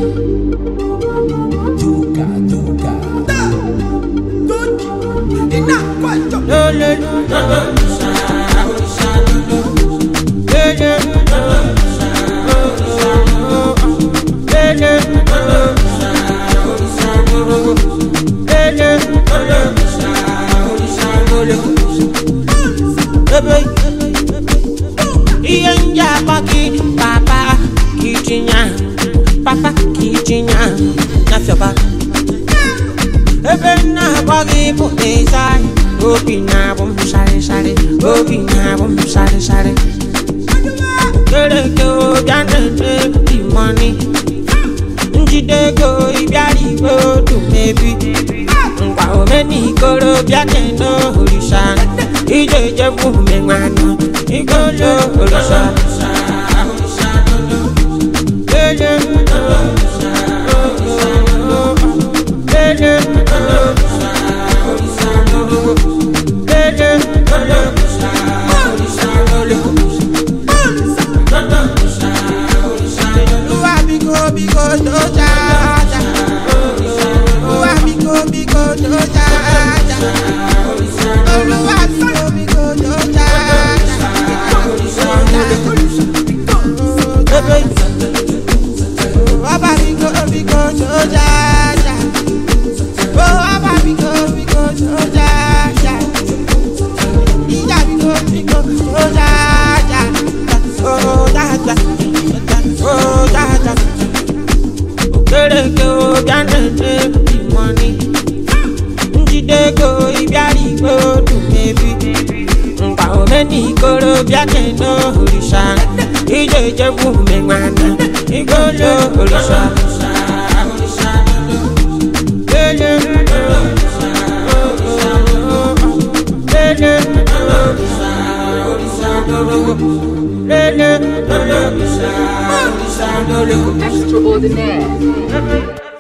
Papa Kichinya, that's your back. Even now, buggy put this eye. Opina, boom, shari, Opina, boom, shari. Go, down the money. Jide go, Ibiari go to baby. Wow, many go to Biakendo, Holishan. Ije boom, Mangano. He go to Holishan. Go down the money. Jide go, Ibiari go to baby. Wow, many go to Biakendo, Holishan. Ije boom, Mangano. He go to Holishan. Extraordinaire.